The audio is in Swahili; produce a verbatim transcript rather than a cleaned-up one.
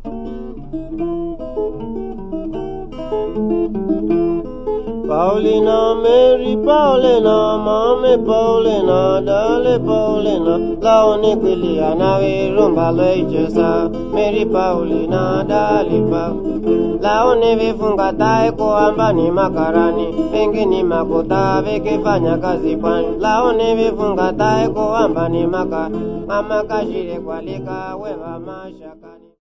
Paulina, Mary, Paulina, Mame, Paulina, Dale, Paulina, Laone, Quiliana, Rumba, Loichesa, Mary, Paulina, Dale, Pa, Laone, Vifunga, Taiko, Ambani, Makarani, Pengini, Makota, Veke, Fanya, Kazipan, Laone, Vifunga, Taiko, Ambani, Maka, Amakashi, Qualika, Weva, Mashakani.